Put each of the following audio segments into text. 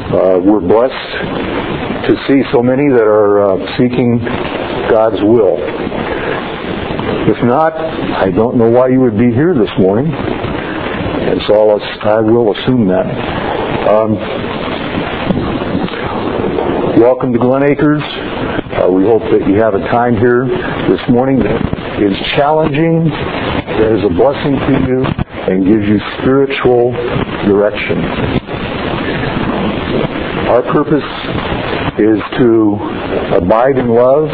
We're blessed to see so many that are seeking God's will. If not, I don't know why you would be here this morning. And so I will assume that. Welcome to Glen Acres. We hope that you have a time here this morning that is challenging, that is a blessing to you, and gives you spiritual direction. Our purpose is to abide in love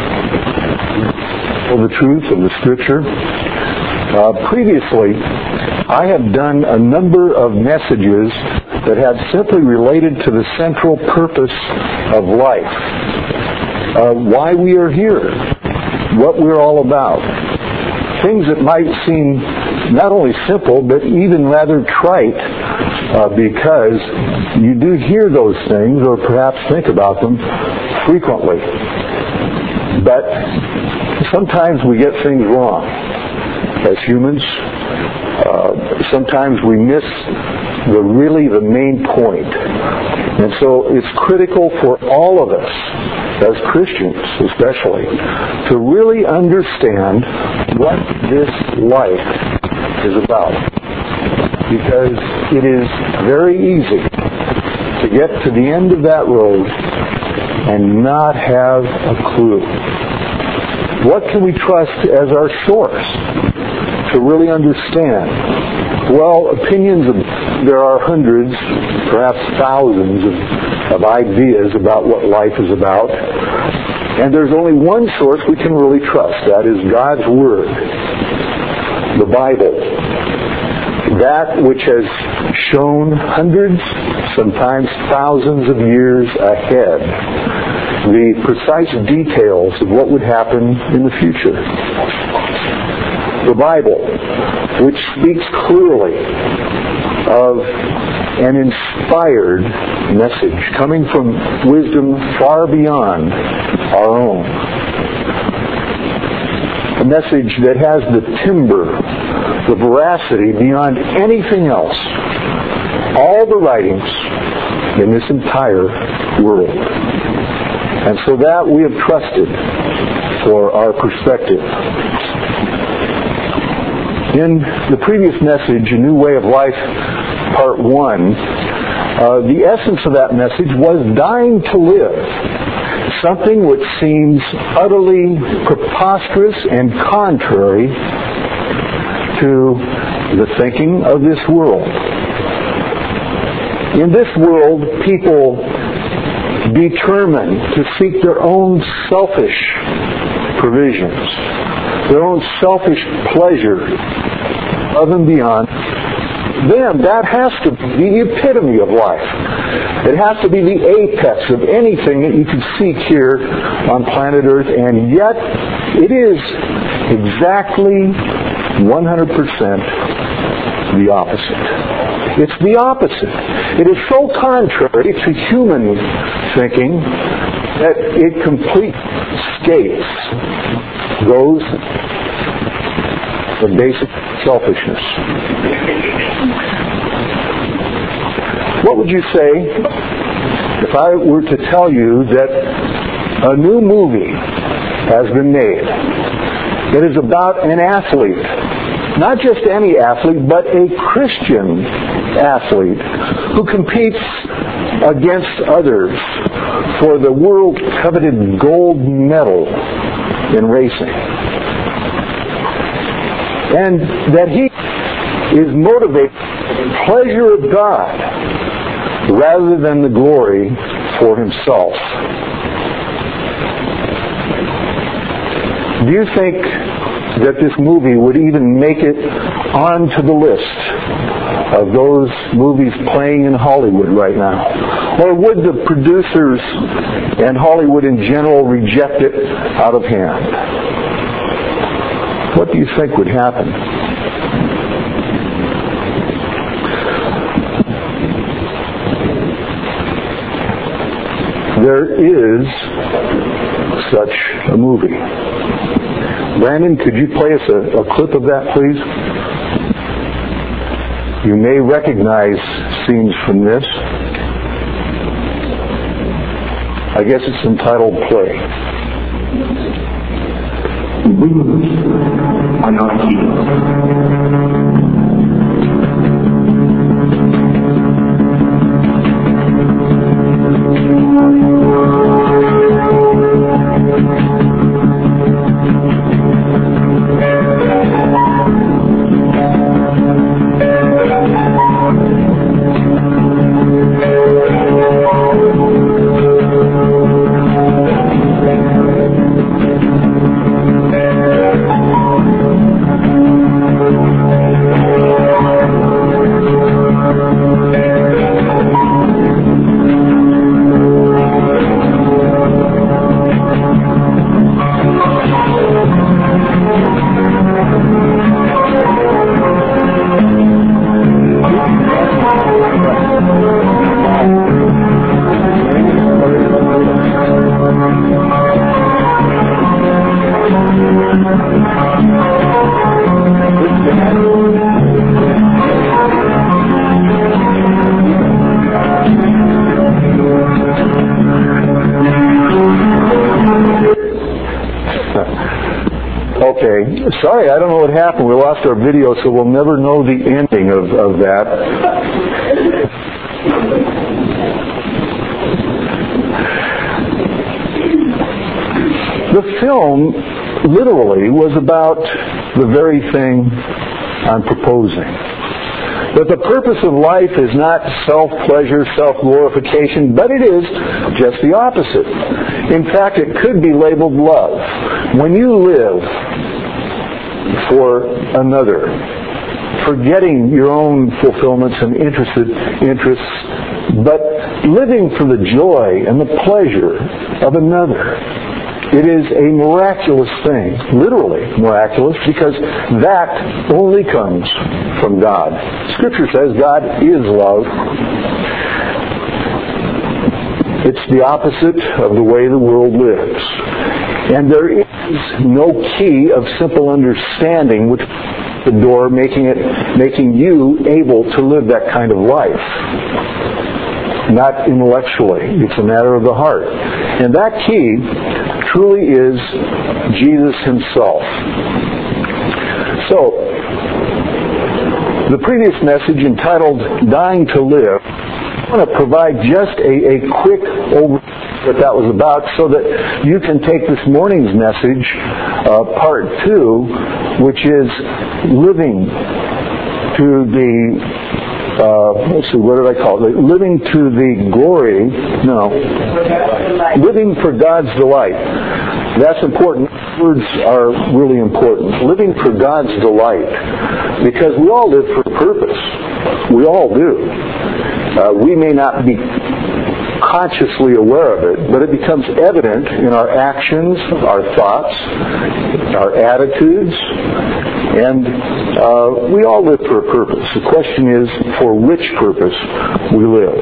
for the truth of the Scripture. Previously, I have done a number of messages that have simply related to the central purpose of life. Why we are here, what we're all about. Things that might seem not only simple, but even rather trite, because you do hear those things or perhaps think about them frequently. But sometimes we get things wrong as humans. Sometimes we miss the main point. And so it's critical for all of us, as Christians especially, to really understand what this life is about. Because it is very easy to get to the end of that road and not have a clue. What can we trust as our source to really understand? Well, there are hundreds, perhaps thousands of ideas about what life is about. And there's only one source we can really trust. That is God's Word, the Bible. That which has shown hundreds, sometimes thousands of years ahead, the precise details of what would happen in the future. The Bible, which speaks clearly of an inspired message coming from wisdom far beyond our own. A message that has the timber, the veracity beyond anything else. All the writings in this entire world. And so that we have trusted for our perspective. In the previous message, A New Way of Life, Part 1, the essence of that message was dying to live. Something which seems utterly preposterous and contrary to the thinking of this world. In this world, people determine to seek their own selfish provisions, their own selfish pleasure above and beyond them. That has to be the epitome of life. It has to be the apex of anything that you can seek here on planet Earth, and yet it is exactly 100% the opposite. It's the opposite. It is so contrary to human thinking that it completely escapes those the basic selfishness. What would you say if I were to tell you that a new movie has been made that is about an athlete, not just any athlete, but a Christian athlete who competes against others for the world-coveted gold medal in racing? And that he is motivated by the pleasure of God rather than the glory for himself. Do you think that this movie would even make it onto the list of those movies playing in Hollywood right now? Or would the producers and Hollywood in general reject it out of hand? What do you think would happen? There is such a movie. Brandon, could you play us a clip of that, please? You may recognize scenes from this. I guess it's entitled Play. Wounds are not healed. Okay, sorry, I don't know what happened. We lost our video, so we'll never know the ending of that. The film literally was about the very thing I'm proposing. That the purpose of life is not self-pleasure, self-glorification, but it is just the opposite. In fact, it could be labeled love. When you live for another, forgetting your own fulfillments and interests, but living for the joy and the pleasure of another, it is a miraculous thing, literally miraculous, because that only comes from God. Scripture says God is love. It's the opposite of the way the world lives. And there is no key of simple understanding which the door making you able to live that kind of life. Not intellectually. It's a matter of the heart. And that key truly is Jesus himself. So, the previous message entitled Dying to Live, I want to provide just a quick overview of what that was about so that you can take this morning's message, part 2, which is living to the let's see, what did I call it? Living to the glory, living for God's delight. That's important. Words are really important. Living for God's delight. Because we all live for a purpose. We all do. We may not be consciously aware of it, but it becomes evident in our actions, our thoughts, our attitudes, and we all live for a purpose. The question is, for which purpose we live.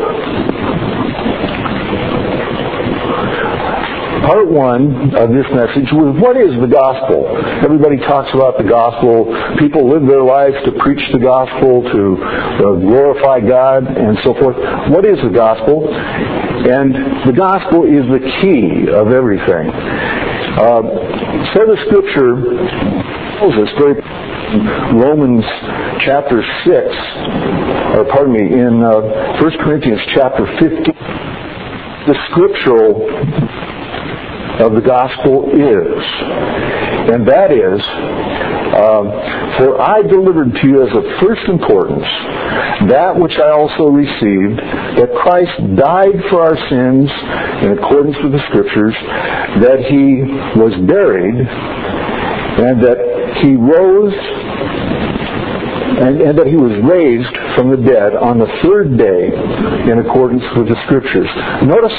Part 1 of this message was, what is the gospel? Everybody talks about the gospel. People live their lives to preach the gospel, to glorify God, and so forth. What is the gospel? And the gospel is the key of everything. So the Scripture tells us very Romans chapter 6, or pardon me, in 1 Corinthians chapter 15, the scriptural of the gospel is, and that is, for I delivered to you as of first importance that which I also received, that Christ died for our sins in accordance with the Scriptures, that He was buried, and that He rose, and that He was raised from the dead on the third day in accordance with the Scriptures. Notice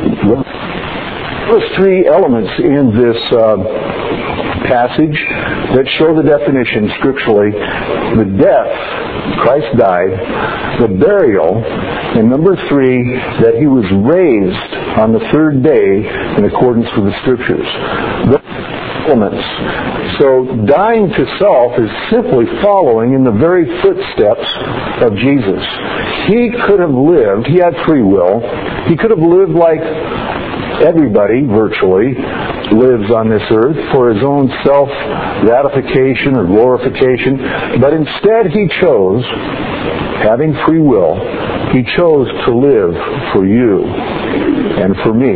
3 elements in this passage that show the definition scripturally. The death, Christ died, the burial, and number 3, that He was raised on the third day in accordance with the Scriptures. Those elements. So dying to self is simply following in the very footsteps of Jesus. He could have lived, He had free will, He could have lived like everybody, virtually, lives on this earth for his own self-gratification or glorification, but instead he chose, having free will, he chose to live for you and for me.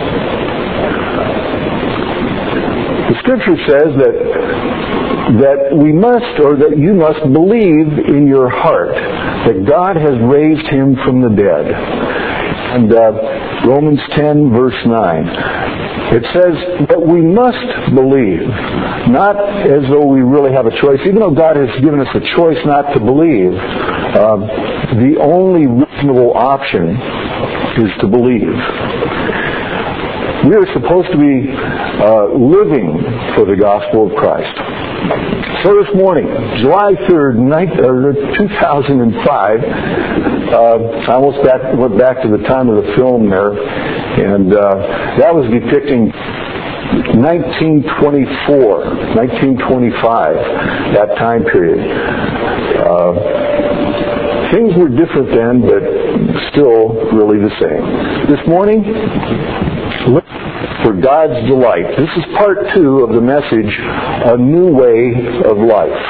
The Scripture says that we must, or that you must believe in your heart that God has raised him from the dead. And Romans 10, verse 9. It says that we must believe, not as though we really have a choice. Even though God has given us a choice not to believe, the only reasonable option is to believe. We are supposed to be living for the gospel of Christ. So this morning, July 3rd, 2005, I almost went back to the time of the film there, and that was depicting 1925, that time period. Things were different then, but still really the same. This morning, look for God's delight. This is part 2 of the message, A New Way of Life.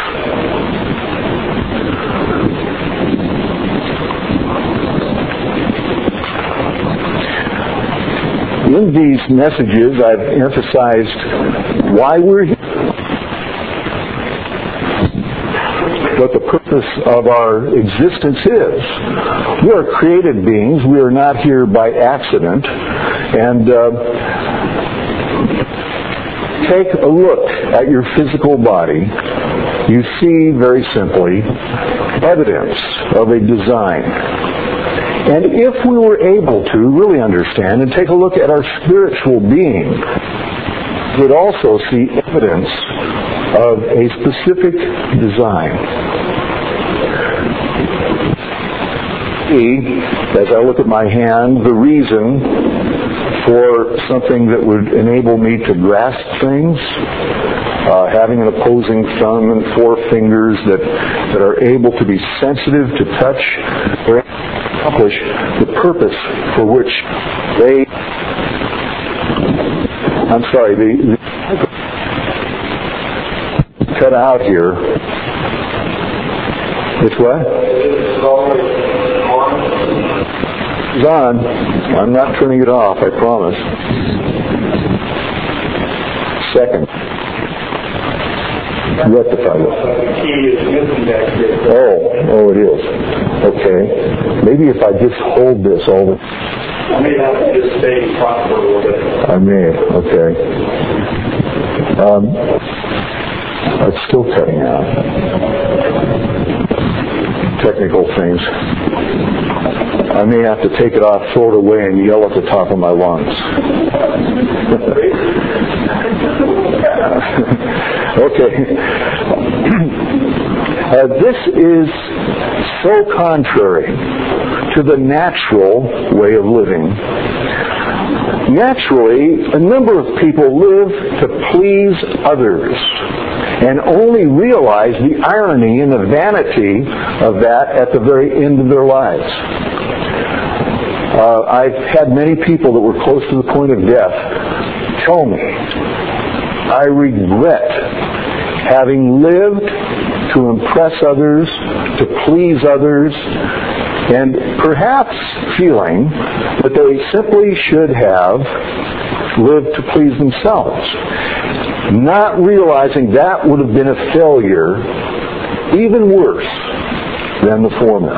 In these messages, I've emphasized why we're here, what the purpose of our existence is. We are created beings. We are not here by accident. And take a look at your physical body. You see, very simply, evidence of a design. And if we were able to really understand and take a look at our spiritual being, we'd also see evidence of a specific design. As I look at my hand, the reason for something that would enable me to grasp things, having an opposing thumb and 4 fingers that are able to be sensitive to touch or accomplish the purpose for which they... I'm sorry, the cut out here. It's what? It's on. I'm not turning it off, I promise. Second. Rectify it. Oh, it is. Okay. Maybe if I just hold this all the... I may have to just stay proper a little bit. I may. Okay. It's still cutting out. Technical things. I may have to take it off, throw it away, and yell at the top of my lungs. Okay. This is so contrary to the natural way of living. Naturally, a number of people live to please others and only realize the irony and the vanity of that at the very end of their lives. I've had many people that were close to the point of death tell me, I regret having lived to impress others, to please others, and perhaps feeling that they simply should have lived to please themselves, not realizing that would have been a failure even worse than the former.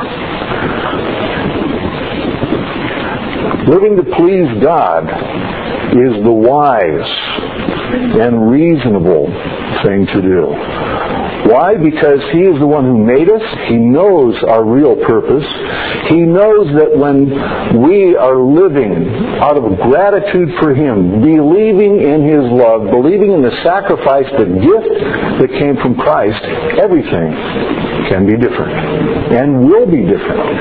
Living to please God is the wise and reasonable thing to do. Why? Because He is the one who made us. He knows our real purpose. He knows that when we are living out of gratitude for Him, believing in His love, believing in the sacrifice, the gift that came from Christ, everything can be different and will be different.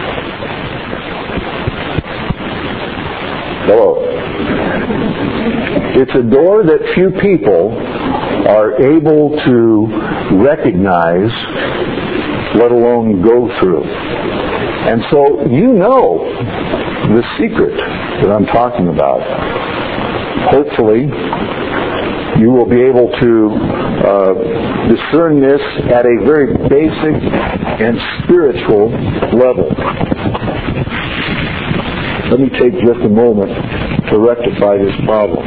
Hello. It's a door that few people are able to recognize, let alone go through. And so you know the secret that I'm talking about. Hopefully, you will be able to discern this at a very basic and spiritual level. Let me take just a moment to rectify this problem.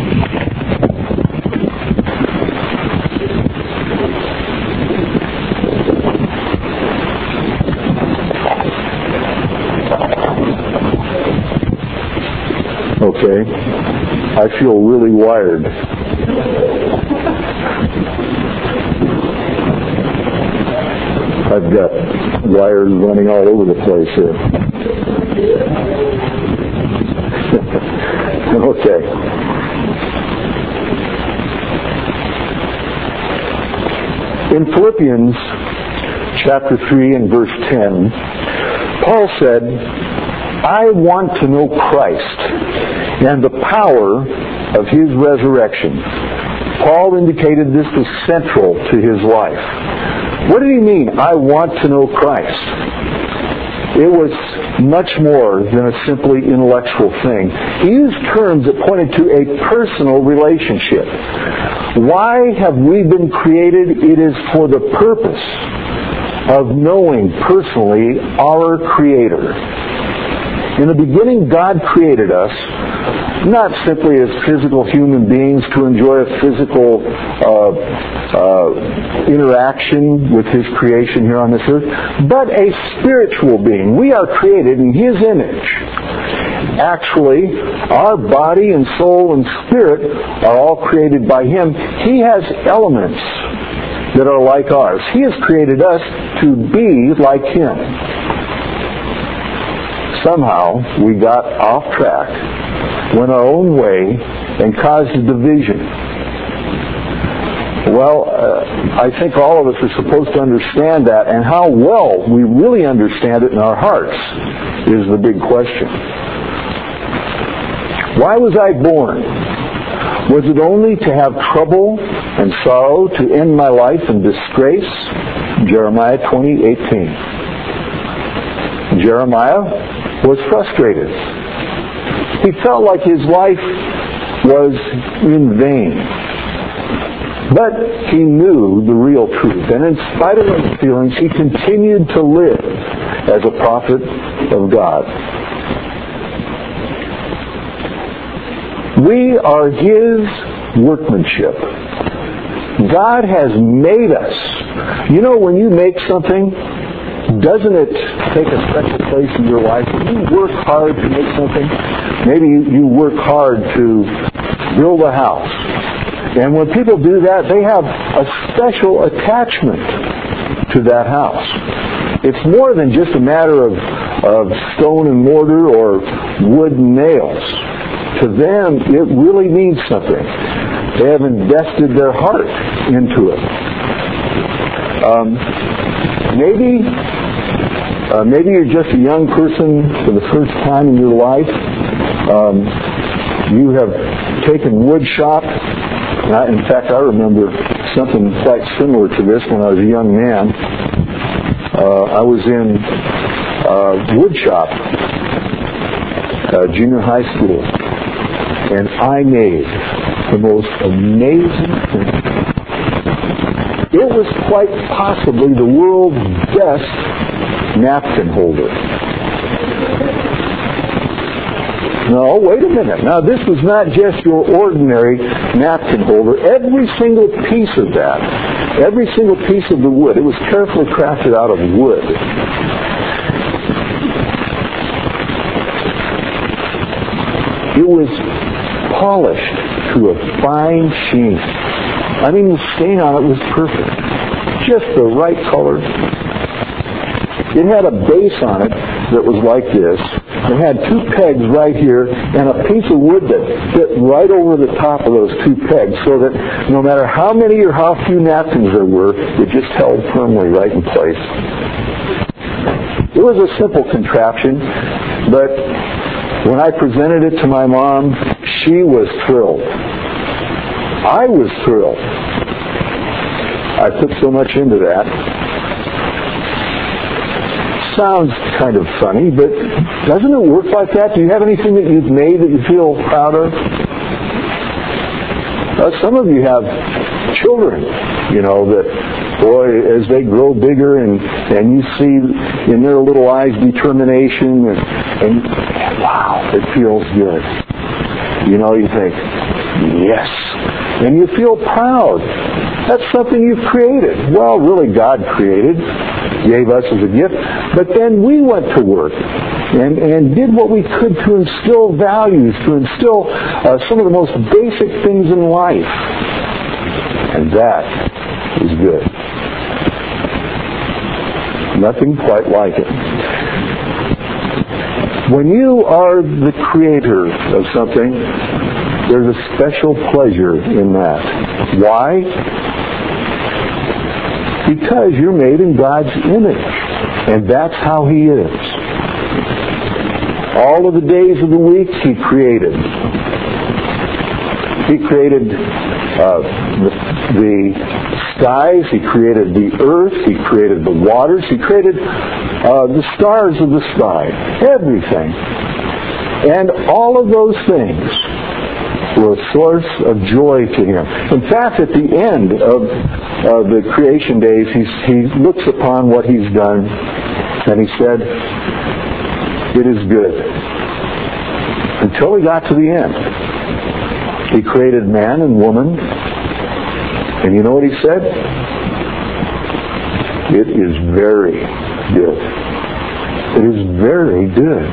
Okay, I feel really wired. I've got wires running all over the place here. Okay. In Philippians chapter 3 and verse 10, Paul said, I want to know Christ and the power of His resurrection. Paul indicated this was central to his life. What did he mean, I want to know Christ? It was much more than a simply intellectual thing. He used terms that pointed to a personal relationship. Why have we been created? It is for the purpose of knowing personally our Creator. In the beginning, God created us not simply as physical human beings to enjoy a physical interaction with His creation here on this earth, but a spiritual being. We are created in His image. Actually, our body and soul and spirit are all created by Him. He has elements that are like ours. He has created us to be like Him. Somehow, we got off track, went our own way, and caused a division. Well, I think all of us are supposed to understand that, and how well we really understand it in our hearts is the big question. Why was I born? Was it only to have trouble and sorrow, to end my life in disgrace? Jeremiah 20:18. Jeremiah was frustrated. He felt like his life was in vain. But he knew the real truth. And in spite of those feelings, he continued to live as a prophet of God. We are His workmanship. God has made us. You know, when you make something, doesn't it take a special place in your life? When you work hard to make something, maybe you work hard to build a house. And when people do that, they have a special attachment to that house. It's more than just a matter of stone and mortar or wood and nails. To them, it really means something. They have invested their heart into it. Maybe you're just a young person for the first time in your life. You have taken wood shop. In fact, I remember something quite similar to this when I was a young man. I was in wood shop, junior high school, and I made the most amazing thing. It was quite possibly the world's best napkin holder. No, wait a minute. Now, this was not just your ordinary napkin holder. Every single piece of that, every single piece of the wood, it was carefully crafted out of wood. It was polished to a fine sheen. I mean, the stain on it was perfect. Just the right color. It had a base on it that was like this. It had two pegs right here and a piece of wood that fit right over the top of those two pegs so that no matter how many or how few napkins there were, it just held firmly right in place. It was a simple contraption, but when I presented it to my mom, she was thrilled. I was thrilled. I put so much into that. sounds kind of funny, but doesn't it work like that? Do you have anything that you've made that you feel proud of? Some of you have children, that, boy, as they grow bigger and you see in their little eyes determination and wow, it feels good. You think, yes. And you feel proud. That's something you've created. Well, really God created, gave us as a gift, but then we went to work and did what we could to instill values, to instill some of the most basic things in life. And that is good. Nothing quite like it. When you are the creator of something, there's a special pleasure in that. Why? Because you're made in God's image. And that's how He is. All of the days of the week He created. He created the skies. He created the earth. He created the waters. He created the stars of the sky. Everything. And all of those things were a source of joy to Him. In fact, at the end of the creation days, He looks upon what He's done and He said, "It is good." Until He got to the end. He created man and woman, and you know what He said? "It is very good." It is very good.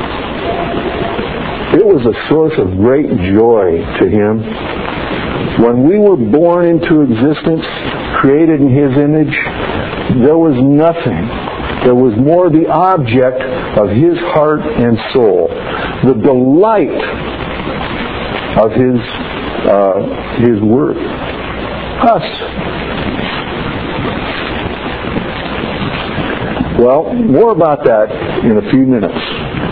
It was a source of great joy to Him. When we were born into existence, created in His image, there was nothing. There was more the object of His heart and soul. The delight of His work. Us. Well, more about that in a few minutes.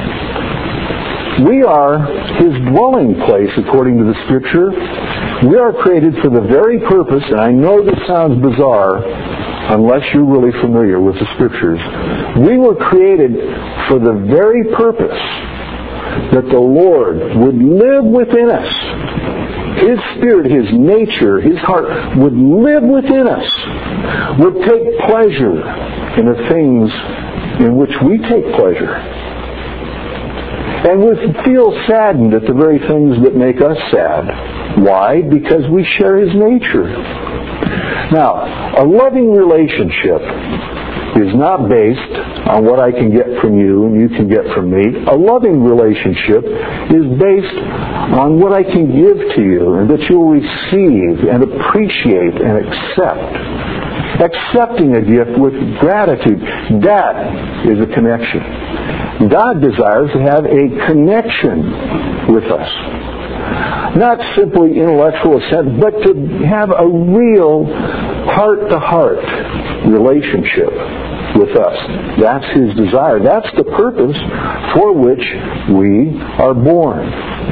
We are His dwelling place, according to the Scripture. We are created for the very purpose, and I know this sounds bizarre, unless you're really familiar with the Scriptures. We were created for the very purpose that the Lord would live within us. His Spirit, His nature, His heart would live within us, would take pleasure in the things in which we take pleasure, and would feel saddened at the very things that make us sad. Why? Because we share His nature. Now, a loving relationship is not based on what I can get from you and you can get from me. A loving relationship is based on what I can give to you and that you'll receive and appreciate and accept. Accepting a gift with gratitude, that is a connection. God desires to have a connection with us. Not simply intellectual assent, but to have a real heart-to-heart relationship with us. That's His desire. That's the purpose for which we are born.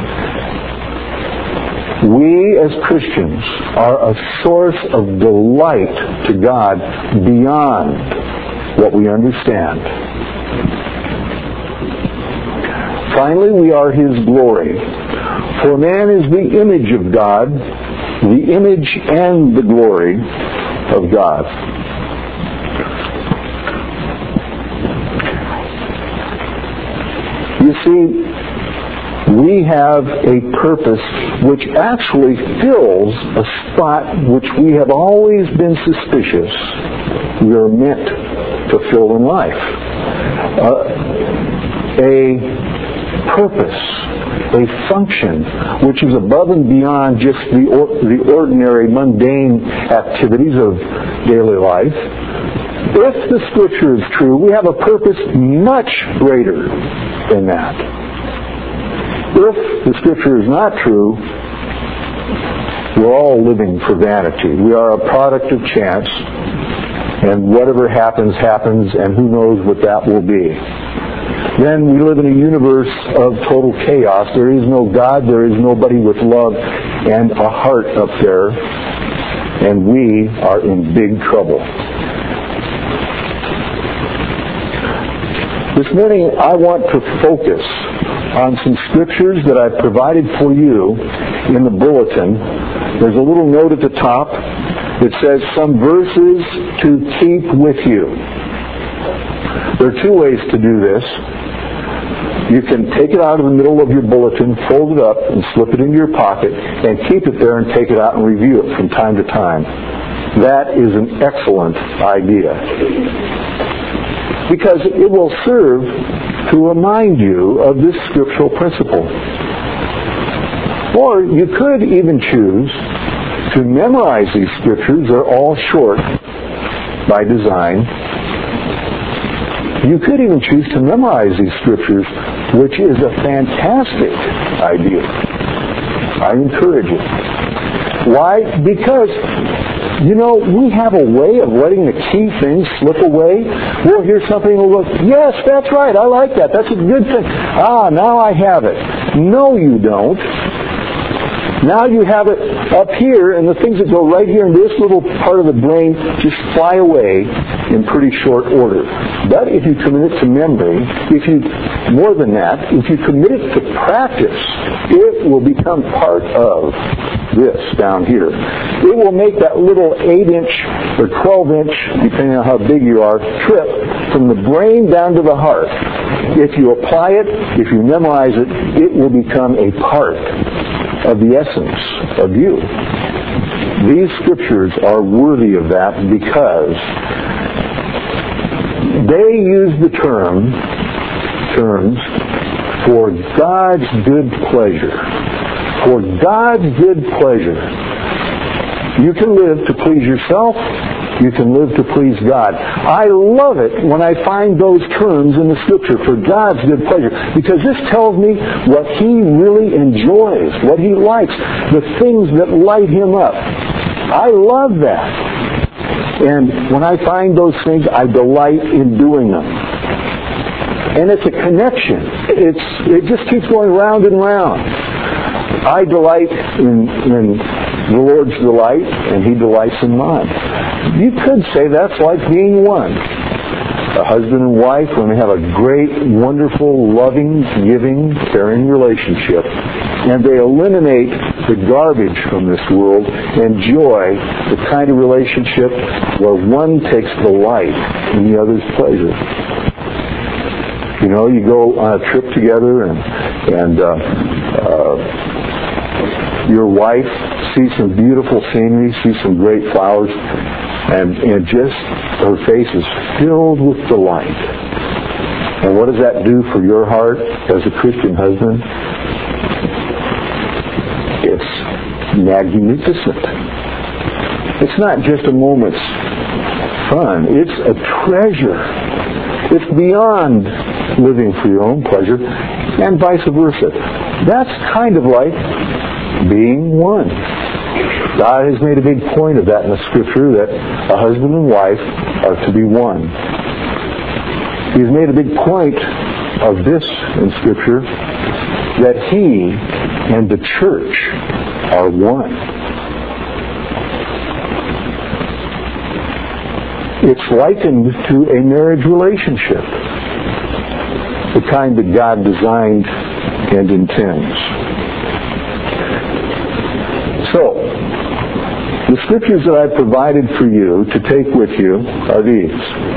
We as Christians are a source of delight to God beyond what we understand. Finally, we are His glory. For man is the image of God, the image and the glory of God. You see, we have a purpose which actually fills a spot which we have always been suspicious we are meant to fill in life. A purpose, a function which is above and beyond just the ordinary mundane activities of daily life. If the Scripture is true, we have a purpose much greater than that. If the Scripture is not true, we're all living for vanity. We are a product of chance, and whatever happens, happens, and who knows what that will be. Then we live in a universe of total chaos. There is no God, there is nobody with love and a heart up there, and we are in big trouble. This morning I want to focus on some scriptures that I've provided for you in the bulletin. There's a little note at the top that says some verses to keep with you. There are two ways to do this. You can take it out of the middle of your bulletin, fold it up, and slip it into your pocket, and keep it there and take it out and review it from time to time. That is an excellent idea, because it will serve to remind you of this scriptural principle. Or you could even choose to memorize these scriptures. They're all short by design. You could even choose to memorize these scriptures, which is a fantastic idea. I encourage it. Why? Because, we have a way of letting the key things slip away. We'll hear something and we'll go, yes, that's right, I like that. That's a good thing. Now I have it. No, you don't. Now you have it up here, and the things that go right here in this little part of the brain just fly away in pretty short order. But if you commit it to memory, more than that, if you commit it to practice, it will become part of this down here. It will make that little 8-inch or 12-inch, depending on how big you are, trip from the brain down to the heart. If you apply it, if you memorize it, it will become a part of the essence of you. These scriptures are worthy of that because they use the terms for God's good pleasure. For God's good pleasure. You can live to please yourself. You can live to please God. I love it when I find those terms in the Scripture, for God's good pleasure, because this tells me what He really enjoys, what He likes, the things that light Him up. I love that. And when I find those things, I delight in doing them. And it's a connection. It just keeps going round and round. I delight in the Lord's delight, and He delights in mine. You could say that's like being one. A husband and wife, when they have a great, wonderful, loving, giving, caring relationship, and they eliminate the garbage from this world, enjoy the kind of relationship where one takes delight in the other's pleasure. You go on a trip together and your wife sees some beautiful scenery, sees some great flowers, and just her face is filled with delight. And what does that do for your heart as a Christian husband? It's magnificent. It's not just a moment's fun. It's a treasure. It's beyond living for your own pleasure, and vice versa. That's kind of like being one. God has made a big point of that in the Scripture, that a husband and wife are to be one. He has made a big point of this in Scripture, that He and the church are one. It's likened to a marriage relationship, the kind that God designed and intends. So, the scriptures that I've provided for you to take with you are these.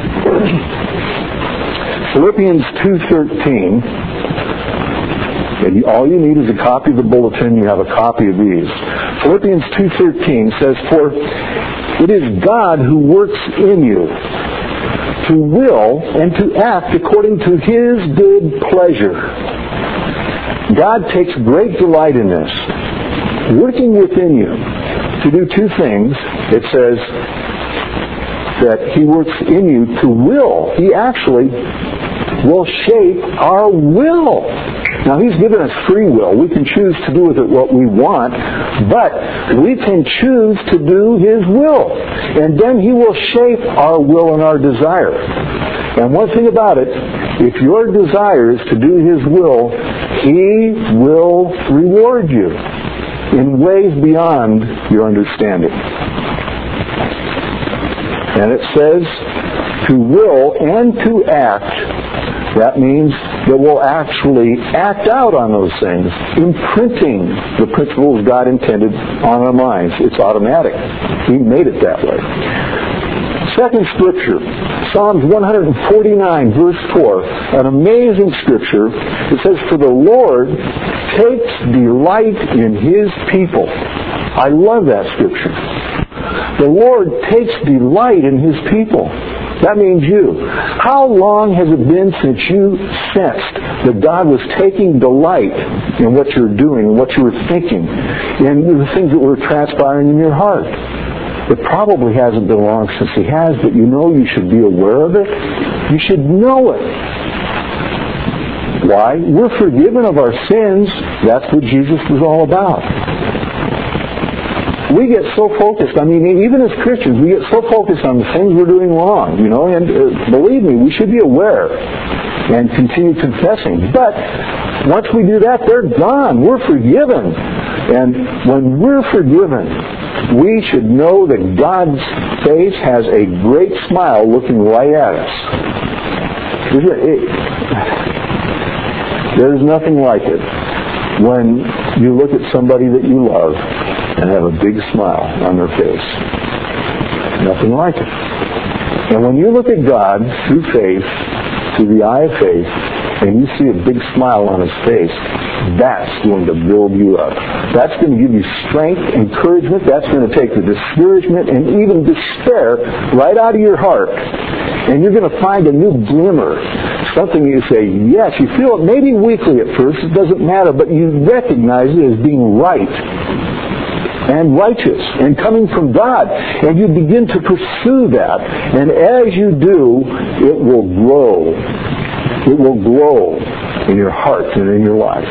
Philippians 2:13. And all you need is a copy of the bulletin. You have a copy of these. Philippians 2:13 says, "For it is God who works in you to will and to act according to His good pleasure." God takes great delight in this, working within you to do two things. It says that He works in you to will. He actually will shape our will. Now, He's given us free will. We can choose to do with it what we want, but we can choose to do His will. And then He will shape our will and our desire. And one thing about it, if your desire is to do His will, He will reward you in ways beyond your understanding. And it says to will and to act, That means that we'll actually act out on those things, imprinting the principles God intended on our minds. It's automatic. He made it that way. Second scripture, Psalms 149, verse 4, an amazing scripture. It says, "For the Lord takes delight in His people." I love that scripture. The Lord takes delight in His people. That means you. How long has it been since you sensed that God was taking delight in what you're doing, and what you were thinking, and the things that were transpiring in your heart? It probably hasn't been long since He has, but you know you should be aware of it. You should know it. Why? We're forgiven of our sins. That's what Jesus was all about. We get so focused, even as Christians, we get so focused on the things we're doing wrong, and believe me, we should be aware and continue confessing. But once we do that, they're gone. We're forgiven. And when we're forgiven, we should know that God's face has a great smile looking right at us. There's nothing like it when you look at somebody that you love and have a big smile on their face. Nothing like it. And when you look at God through faith, through the eye of faith, and you see a big smile on His face, that's going to build you up. That's going to give you strength, encouragement. That's going to take the discouragement and even despair right out of your heart. And you're going to find a new glimmer. Something you say, yes, you feel it maybe weakly at first, it doesn't matter, but you recognize it as being right and righteous and coming from God. And you begin to pursue that. And as you do, it will grow. It will glow in your heart and in your life.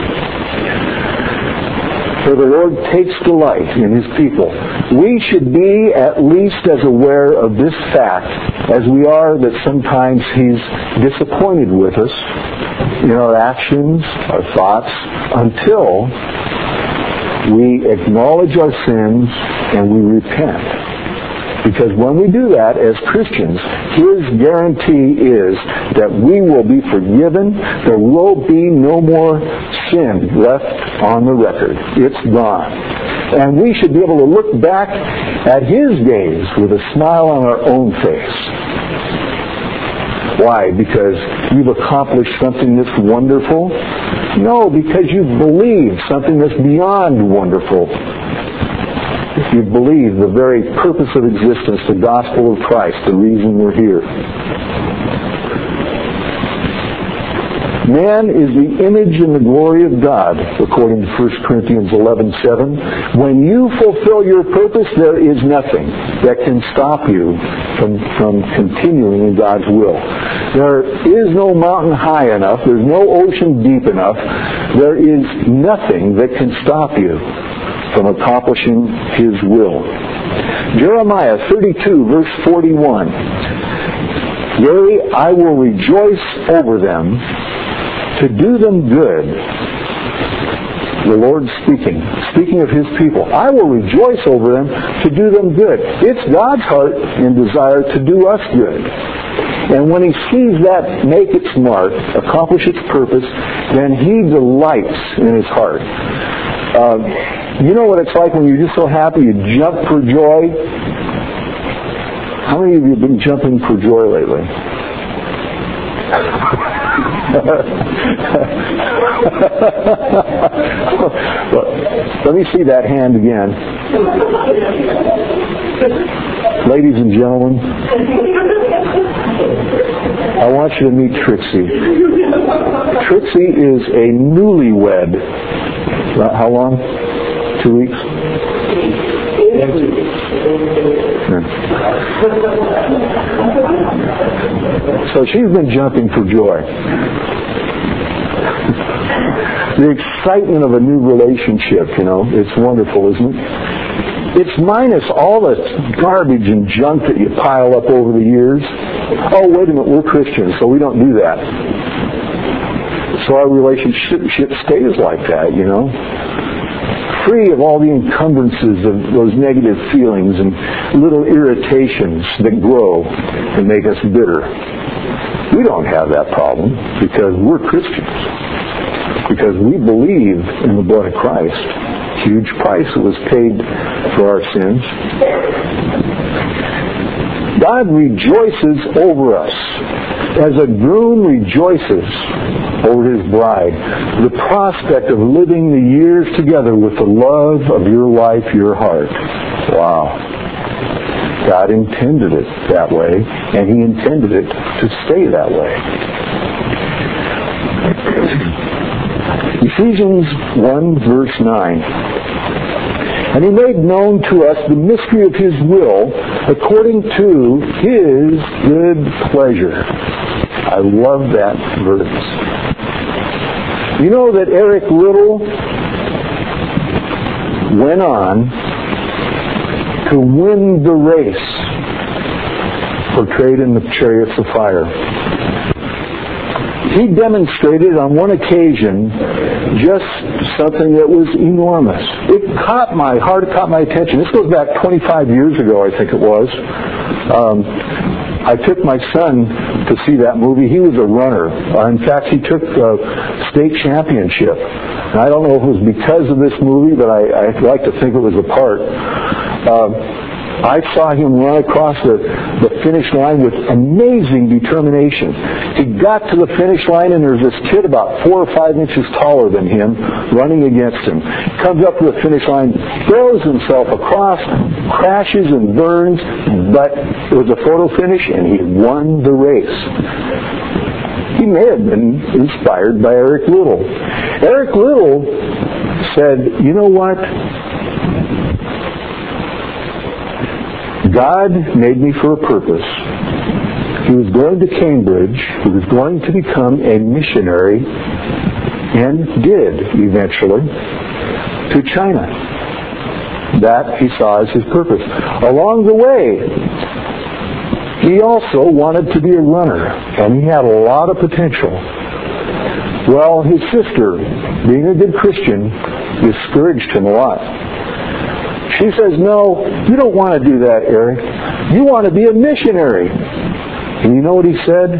For the Lord takes delight in His people. We should be at least as aware of this fact as we are that sometimes He's disappointed with us in our actions, our thoughts, until we acknowledge our sins and we repent. Because when we do that as Christians, His guarantee is that we will be forgiven. There will be no more sin left on the record. It's gone. And we should be able to look back at His days with a smile on our own face. Why? Because you've accomplished something that's wonderful? No, because you've believed something that's beyond wonderful. You believe the very purpose of existence, the gospel of Christ, the reason we're here. Man is the image and the glory of God, according to 1 Corinthians 11:7. When you fulfill your purpose, there is nothing that can stop you from continuing in God's will. There is no mountain high enough. There's no ocean deep enough. There is nothing that can stop you from accomplishing His will. Jeremiah 32, verse 41. Yea, I will rejoice over them to do them good. The Lord speaking of His people. I will rejoice over them to do them good. It's God's heart and desire to do us good. And when He sees that make its mark, accomplish its purpose, then He delights in His heart. You know what it's like when you're just so happy you jump for joy? How many of you have been jumping for joy lately? Let me see that hand again. Ladies and gentlemen, I want you to meet Trixie. Trixie is a newlywed. How long? 2 weeks? So she's been jumping for joy. The excitement of a new relationship, it's wonderful, isn't it? It's minus all the garbage and junk that you pile up over the years. Oh, wait a minute, we're Christians, so we don't do that. So our relationship stays like that, free of all the encumbrances of those negative feelings and little irritations that grow and make us bitter. We don't have that problem because we're Christians. Because we believe in the blood of Christ. Huge price that was paid for our sins. God rejoices over us as a groom rejoices over his bride. The prospect of living the years together with the love of your wife, your heart. Wow. God intended it that way, and he intended it to stay that way. Ephesians 1 verse 9. And he made known to us the mystery of his will according to his good pleasure. I love that verse. You know that Eric Liddell went on to win the race portrayed in the Chariots of Fire. He demonstrated on one occasion just something that was enormous. It caught my heart, it caught my attention. This goes back 25 years ago, I think it was. I took my son to see that movie. He was a runner. In fact, he took a state championship. And I don't know if it was because of this movie, but I'd like to think it was a part. I saw him run across the finish line with amazing determination. He got to the finish line, and there's this kid about 4 or 5 inches taller than him running against him. Comes up to the finish line, throws himself across, crashes and burns, but it was a photo finish, and he won the race. He may have been inspired by Eric Liddell. Eric Liddell said, you know what? God made me for a purpose. He was going to Cambridge. He was going to become a missionary, and did eventually, to China. That he saw as his purpose. Along the way, he also wanted to be a runner, and he had a lot of potential. Well, his sister, being a good Christian, discouraged him a lot. She says, no, you don't want to do that, Eric. You want to be a missionary. And you know what he said?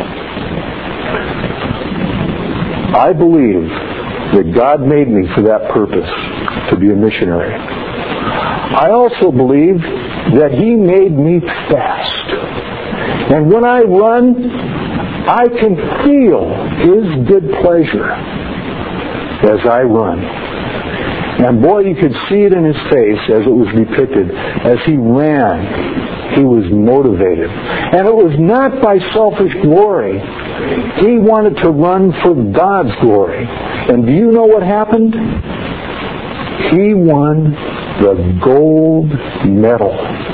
I believe that God made me for that purpose, to be a missionary. I also believe that he made me fast. And when I run, I can feel his good pleasure as I run. And boy, you could see it in his face as it was depicted. As he ran, he was motivated. And it was not by selfish glory. He wanted to run for God's glory. And do you know what happened? He won the gold medal.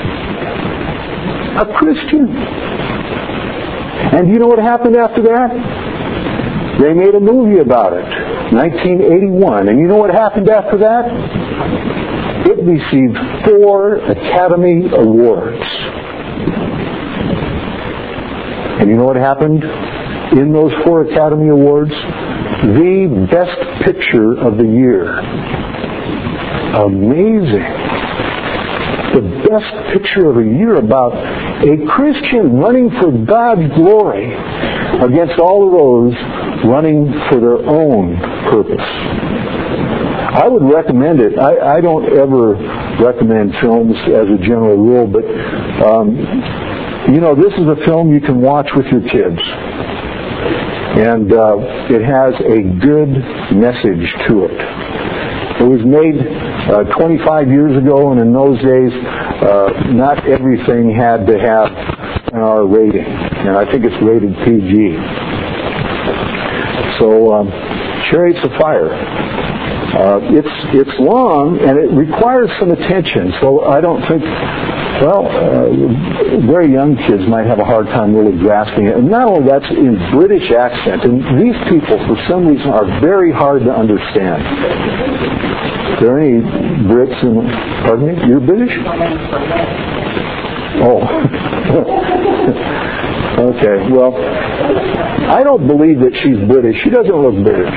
A Christian. And do you know what happened after that? They made a movie about it. 1981. And you know what happened after that? It received 4 Academy Awards. And you know what happened in those 4 Academy Awards? The Best Picture of the Year. Amazing. The Best Picture of the Year about a Christian running for God's glory against all of those running for their own purpose. I would recommend it. I don't ever recommend films as a general rule, but this is a film you can watch with your kids. And it has a good message to it. It was made 25 years ago, and in those days, not everything had to have an R rating. And I think it's rated PG. So, Chariots of Fire. It's long, and it requires some attention. So I don't think, very young kids might have a hard time really grasping it. And not only that's in British accent, and these people, for some reason, are very hard to understand. Are there any Brits in... Pardon me? You're British? Oh. Okay, well, I don't believe that she's British. She doesn't look British.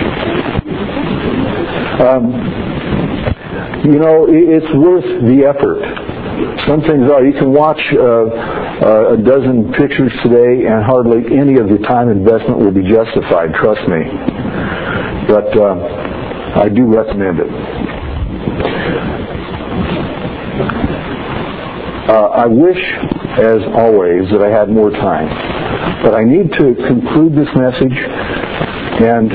It's worth the effort Some things are. You can watch a dozen pictures today and hardly any of the time investment will be justified, trust me. But I do recommend it. I wish, as always, that I had more time. But I need to conclude this message. And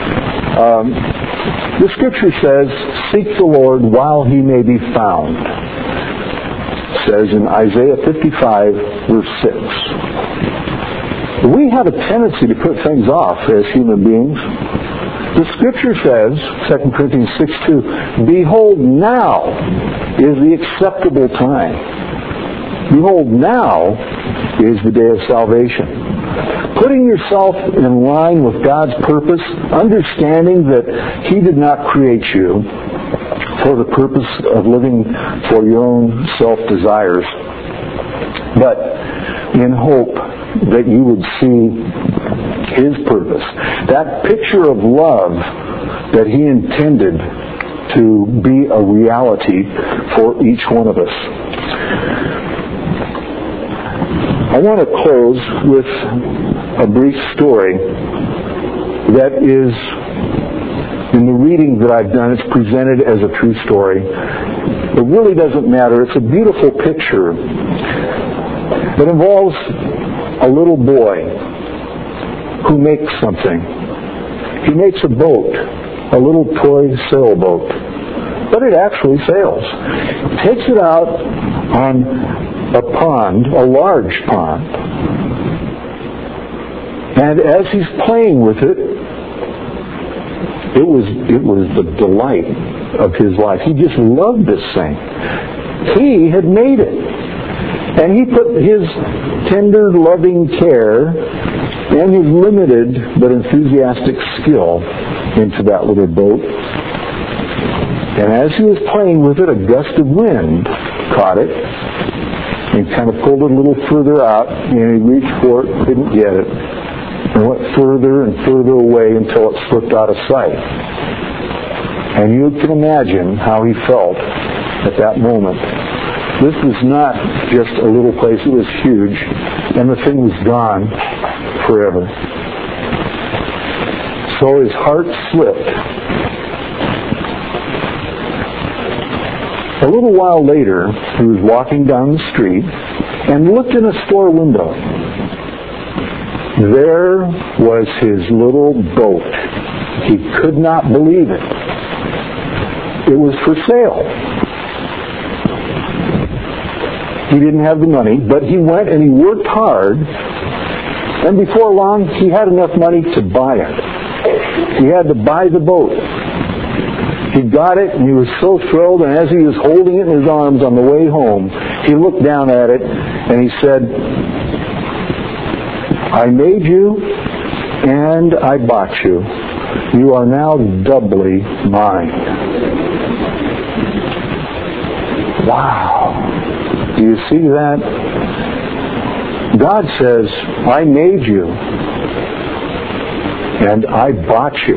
the Scripture says, seek the Lord while He may be found. It says in Isaiah 55, verse 6. We have a tendency to put things off as human beings. The Scripture says, 2 Corinthians 6:2, behold, now is the acceptable time. Behold, now is the day of salvation. Putting yourself in line with God's purpose, understanding that He did not create you for the purpose of living for your own self-desires, but in hope that you would see His purpose. That picture of love that He intended to be a reality for each one of us. I want to close with a brief story that is, in the reading that I've done, it's presented as a true story. It really doesn't matter. It's a beautiful picture that involves a little boy who makes something. He makes a boat, a little toy sailboat, but it actually sails. Takes it out on a pond, a large pond. And as he's playing with it, it was the delight of his life. He just loved this thing. He had made it. And he put his tender, loving care and his limited but enthusiastic skill into that little boat. And as he was playing with it, a gust of wind caught it and kind of pulled it a little further out, and he reached for it, couldn't get it, and went further and further away until it slipped out of sight. And you can imagine how he felt at that moment. This was not just a little place, it was huge, and the thing was gone forever. So his heart slipped. A little while later, he was walking down the street and looked in a store window. There was his little boat. He could not believe it. It was for sale. He didn't have the money, but he went and he worked hard, and before long he had enough money to buy it. He had to buy the boat. He got it, and he was so thrilled, and as he was holding it in his arms on the way home, he looked down at it, and he said, I made you, and I bought you. You are now doubly mine. Wow. Do you see that? God says, I made you, and I bought you.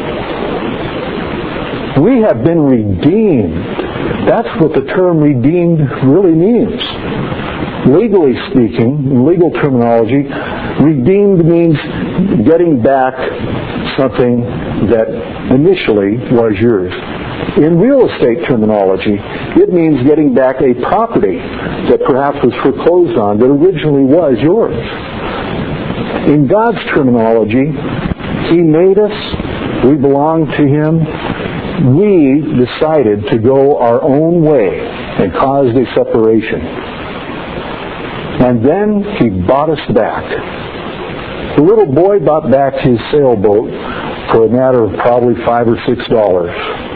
We have been redeemed. That's what the term redeemed really means. Legally speaking, in legal terminology, redeemed means getting back something that initially was yours. In real estate terminology, it means getting back a property that perhaps was foreclosed on that originally was yours. In God's terminology, He made us. We belong to Him. We decided to go our own way and caused a separation. And then He bought us back. The little boy bought back his sailboat for a matter of probably $5 or $6.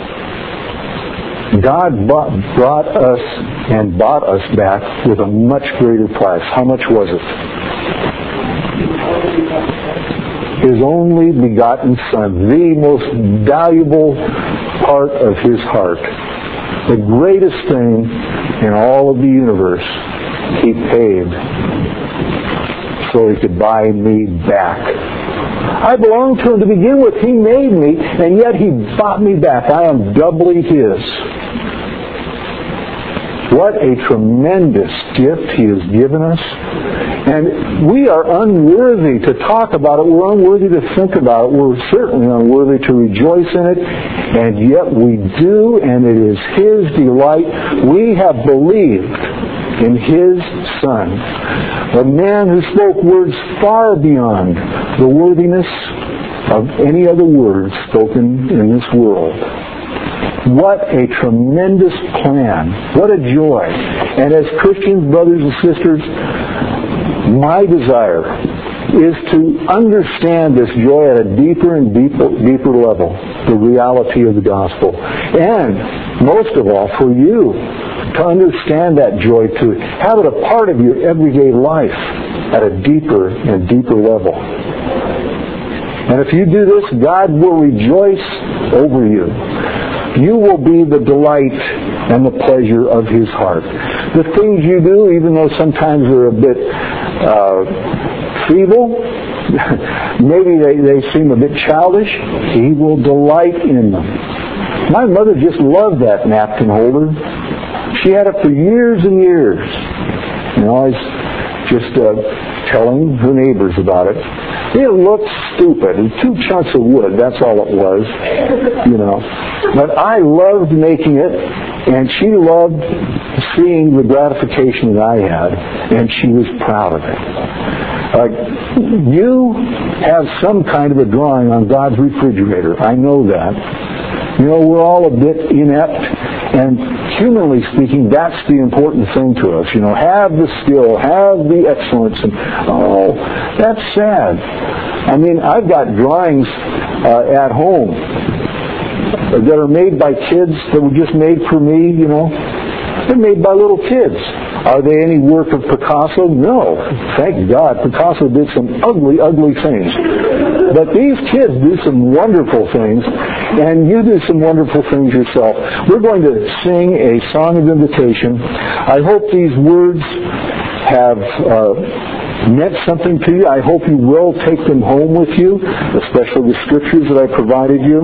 God brought us and bought us back with a much greater price. How much was it? His only begotten Son, the most valuable part of His heart, the greatest thing in all of the universe. He paid so He could buy me back. I belonged to Him to begin with. He made me, and yet He bought me back. I am doubly His. What a tremendous gift He has given us. And we are unworthy to talk about it. We're unworthy to think about it. We're certainly unworthy to rejoice in it. And yet we do, and it is His delight. We have believed in His Son, a man who spoke words far beyond the worthiness of any other words spoken in this world. What a tremendous plan. What a joy. And as Christians, brothers and sisters, my desire is to understand this joy at a deeper and deeper level, the reality of the gospel. And most of all, for you to understand that joy, to have it a part of your everyday life at a deeper and deeper level. And if you do this, God will rejoice over you. You will be the delight and the pleasure of His heart. The things you do, even though sometimes they're a bit feeble, maybe they seem a bit childish, He will delight in them. My mother just loved that napkin holder. She had it for years and years. And always just telling her neighbors about it. It looked stupid. And 2 chunks of wood, that's all it was. But I loved making it, and she loved seeing the gratification that I had, and she was proud of it. You have some kind of a drawing on God's refrigerator. I know that. We're all a bit inept, and humanly speaking, that's the important thing to us. Have the skill, have the excellence, and that's sad. I mean, I've got drawings at home that are made by kids that were just made for me, They're made by little kids. Are they any work of Picasso? No. Thank God. Picasso did some ugly, ugly things. But these kids do some wonderful things, and you do some wonderful things yourself. We're going to sing a song of invitation. I hope these words have meant something to you. I hope you will take them home with you, especially the scriptures that I provided you.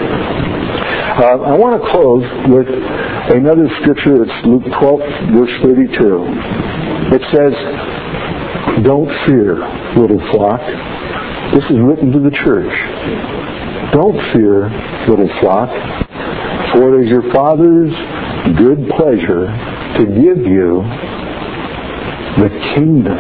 I want to close with another scripture. It's Luke 12, verse 32. It says, "Don't fear, little flock." This is written to the church. "Don't fear, little flock, for it is your Father's good pleasure to give you the kingdom."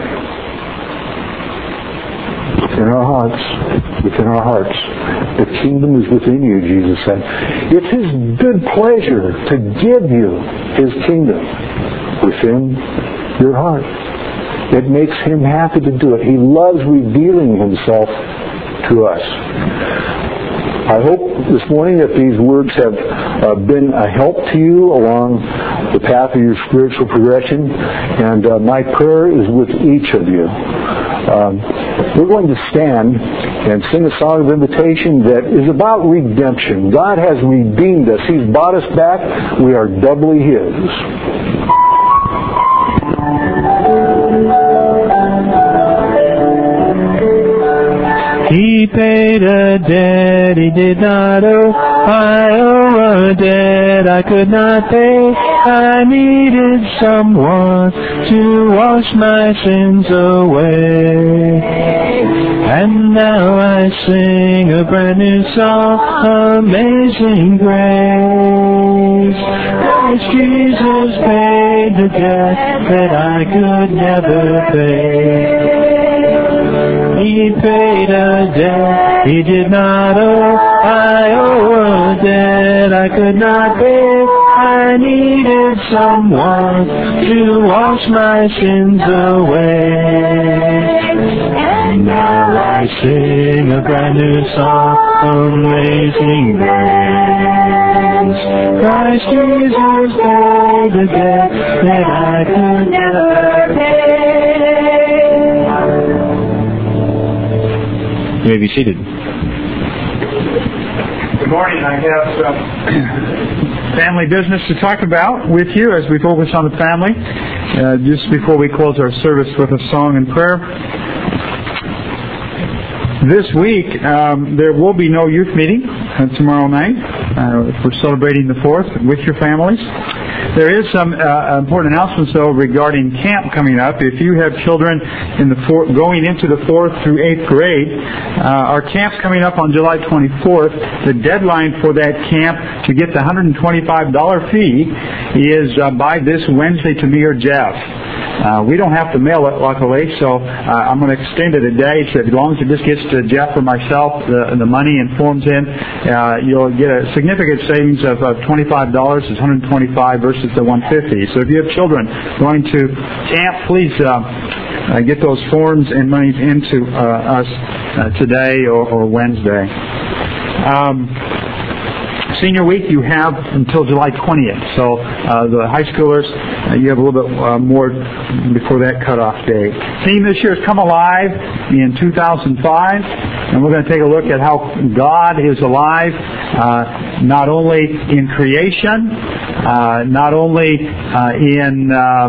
In our hearts, within our hearts. The kingdom is within you, Jesus said. It's His good pleasure to give you His kingdom within your heart. It makes Him happy to do it. He loves revealing Himself to us. I hope this morning that these words have been a help to you along the path of your spiritual progression, and my prayer is with each of you. We're going to stand and sing a song of invitation that is about redemption. God has redeemed us. He's bought us back. We are doubly His. He paid a debt He did not owe. I owe a debt I could not pay. I needed someone to wash my sins away. And now I sing a brand new song, Amazing Grace. Christ Jesus paid the debt that I could never pay. He paid a debt He did not owe. I owe a debt I could not pay. I needed someone to wash my sins away. And now I sing a brand new song, Amazing Grace. Christ Jesus paid the debt that I could never pay. You may be seated. Good morning. I have some family business to talk about with you as we focus on the family. Just before we close our service with a song and prayer. This week, there will be no youth meeting tomorrow night. if we're celebrating the 4th with your families. There is some important announcements, though, regarding camp coming up. If you have children in the going into the 4th through 8th grade, our camp's coming up on July 24th. The deadline for that camp to get the $125 fee is by this Wednesday to me or Jeff. We don't have to mail it, luckily, so I'm going to extend it a day. So as long as it just gets to Jeff or myself, the money and forms in, you'll get a significant savings of $25. It's $125 versus the $150. So if you have children going to camp, please get those forms and monies into us today or Wednesday. Senior week you have until July 20th. So the high schoolers, you have a little bit more before that cutoff date. Theme this year is Come Alive in 2005. And we're going to take a look at how God is alive, not only in creation, not only in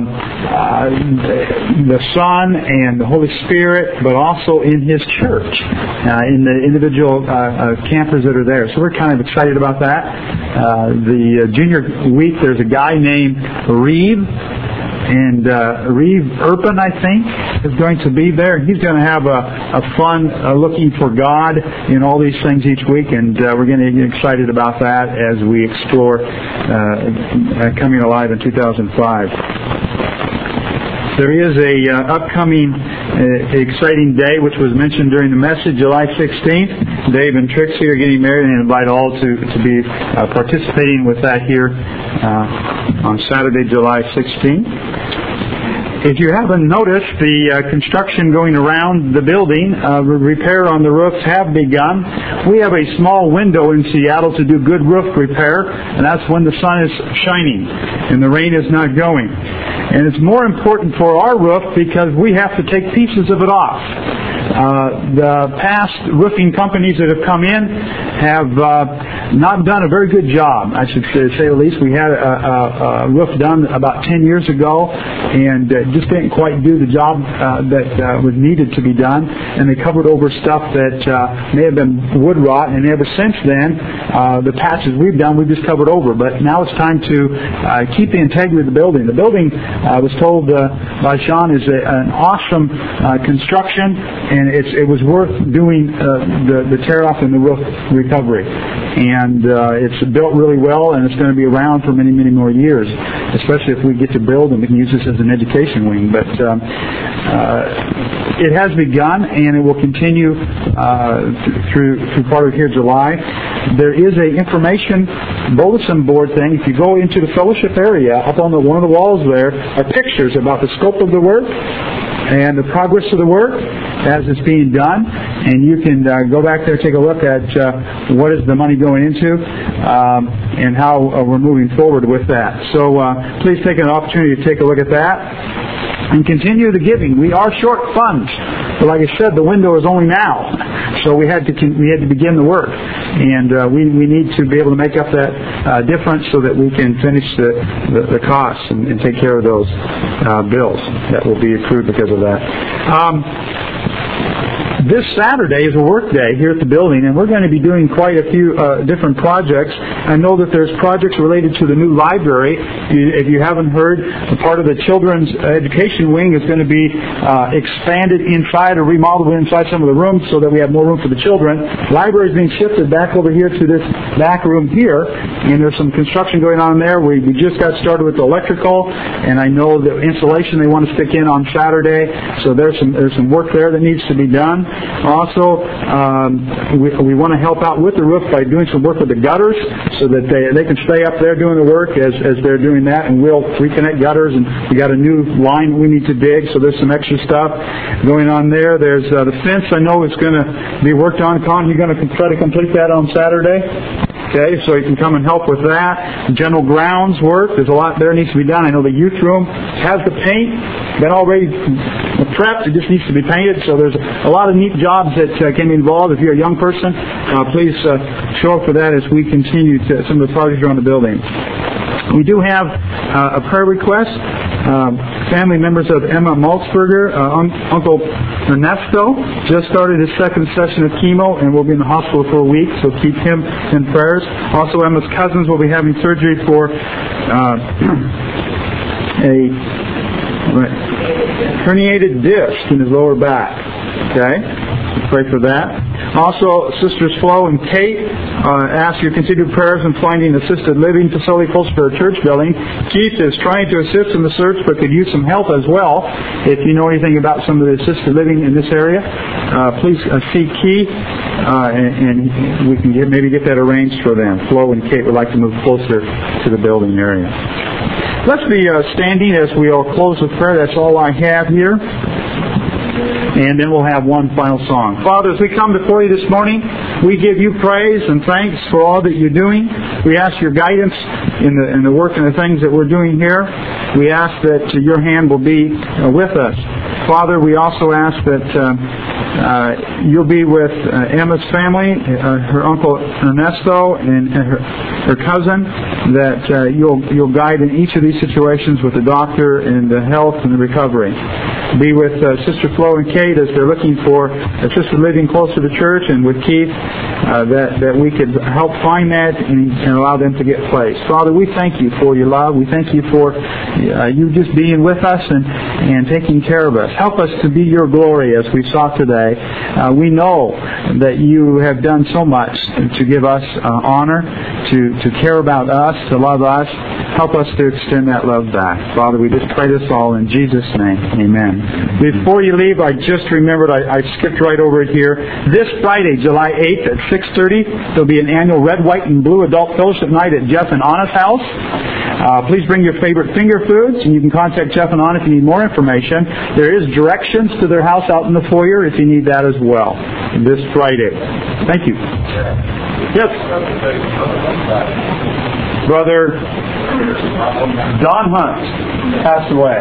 the Son and the Holy Spirit, but also in His church, in the individual campers that are there. So we're kind of excited about that. The junior week, there's a guy named Reeve. And Reeve Urban, I think, is going to be there. He's going to have a fun looking for God in all these things each week, and we're going to get excited about that as we explore Coming Alive in 2005. There is a upcoming exciting day, which was mentioned during the message, July 16th. Dave and Trixie are getting married, and invite all to be participating with that here on Saturday, July 16th. If you haven't noticed, the construction going around the building, repair on the roofs have begun. We have a small window in Seattle to do good roof repair, and that's when the sun is shining and the rain is not going. And it's more important for our roof because we have to take pieces of it off. The past roofing companies that have come in have not done a very good job, I should say the least. We had a roof done about 10 years ago, and just didn't quite do the job that was needed to be done. And they covered over stuff that may have been wood rot, and ever since then, the patches we've done, we've just covered over. But now it's time to keep the integrity of the building. The building, I was told by Sean, is an awesome construction, and it was worth doing the tear-off and the roof recovery. And it's built really well, and it's going to be around for many, many more years, especially if we get to build and we can use this as an education wing. But it has begun, and it will continue through part of here July. There is a information bulletin board thing. If you go into the fellowship area, up on one of the walls there are pictures about the scope of the work and the progress of the work as it's being done, and you can go back there, take a look at what is the money going into and how we're moving forward with that. So please take an opportunity to take a look at that and continue the giving. We are short funds, but like I said, the window is only now, so we had to begin the work, and we need to be able to make up that difference so that we can finish the costs and take care of those bills that will be accrued because of that. This Saturday is a work day here at the building, and we're going to be doing quite a few different projects. I know that there's projects related to the new library. If you haven't heard, a part of the children's education wing is going to be expanded inside or remodeled inside some of the rooms so that we have more room for the children. The library is being shifted back over here to this back room here, and there's some construction going on there. We just got started with the electrical, and I know the insulation they want to stick in on Saturday, so there's some work there that needs to be done. Also, we want to help out with the roof by doing some work with the gutters so that they can stay up there doing the work as they're doing that, and we'll reconnect gutters, and we got a new line we need to dig, so there's some extra stuff going on there. There's the fence I know is going to be worked on. Con, you're going to try to complete that on Saturday? Okay, so you can come and help with that. General grounds work, there's a lot there needs to be done. I know the youth room has the paint, been already prepped, it just needs to be painted. So there's a lot of neat jobs that can be involved. If you're a young person, please show up for that as we continue to some of the projects around the building. We do have a prayer request family members of Emma Maltzberger. Uncle Ernesto just started his second session of chemo and will be in the hospital for a week, so keep him in prayers. Also, Emma's cousins will be having surgery for a herniated disc in his lower back. Okay? Pray for that. Also, Sisters Flo and Kate ask your continued prayers in finding an assisted living facility close to our church building. Keith is trying to assist in the search, but could use some help as well. If you know anything about some of the assisted living in this area, please see Keith, and we can maybe get that arranged for them. Flo and Kate would like to move closer to the building area. Let's be standing as we all close with prayer. That's all I have here. And then we'll have one final song. Father, as we come before you this morning, we give you praise and thanks for all that you're doing. We ask your guidance in the work and the things that we're doing here. We ask that your hand will be with us. Father, we also ask that you'll be with Emma's family, her Uncle Ernesto and her cousin, that you'll guide in each of these situations with the doctor and the health and the recovery. Be with Sister Flo and Kate as they're looking for assisted living close to the church, and with Keith, that we could help find that and allow them to get placed. Father, we thank you for your love. We thank you for you just being with us and taking care of us. Help us to be your glory as we saw today. We know that you have done so much to give us honor, to care about us, to love us. Help us to extend that love back. Father, we just pray this all in Jesus' name. Amen. Before you leave, I just remembered, I skipped right over it here. This Friday, July 8th at 6:30, there'll be an annual Red, White, and Blue Adult Fellowship Night at Jeff and Anna's house. Please bring your favorite finger foods, and you can contact Jeff and Anna if you need more information. There is directions to their house out in the foyer if you need that as well. This Friday. Thank you. Yes. Brother Don Hunt passed away.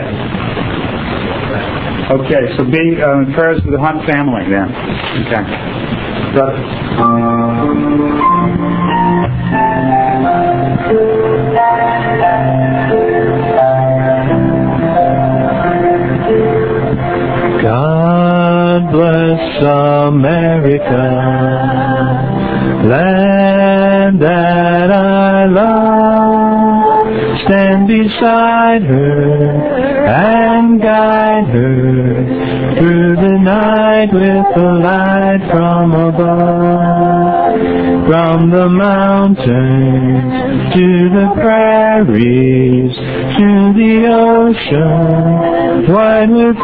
Okay, so be prayers for the Hunt family then. Okay. Brother. God bless America, land that I love. Stand beside her and guide her through the night with the light from above. From the mountains to the prairies to the ocean wide with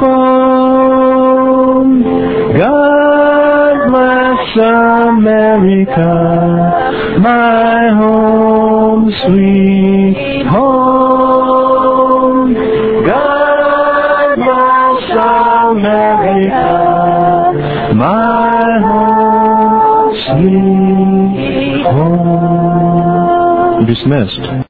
foam. God bless America, my home, sweet home. God bless America, my home, sweet home. Dismissed.